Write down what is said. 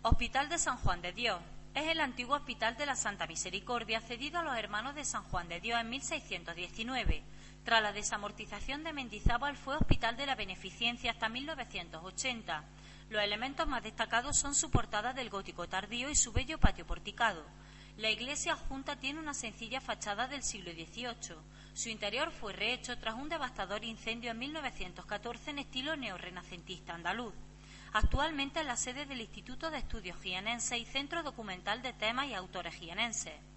Hospital de San Juan de Dios. Es el antiguo Hospital de la Santa Misericordia cedido a los hermanos de San Juan de Dios en 1619. Tras la desamortización de Mendizábal fue Hospital de la Beneficencia hasta 1980. Los elementos más destacados son su portada del gótico tardío y su bello patio porticado. La iglesia adjunta tiene una sencilla fachada del siglo XVIII. Su interior fue rehecho tras un devastador incendio en 1914 en estilo neorrenacentista andaluz. Actualmente es la sede del Instituto de Estudios Jienenses y Centro Documental de Temas y Autores Jienenses.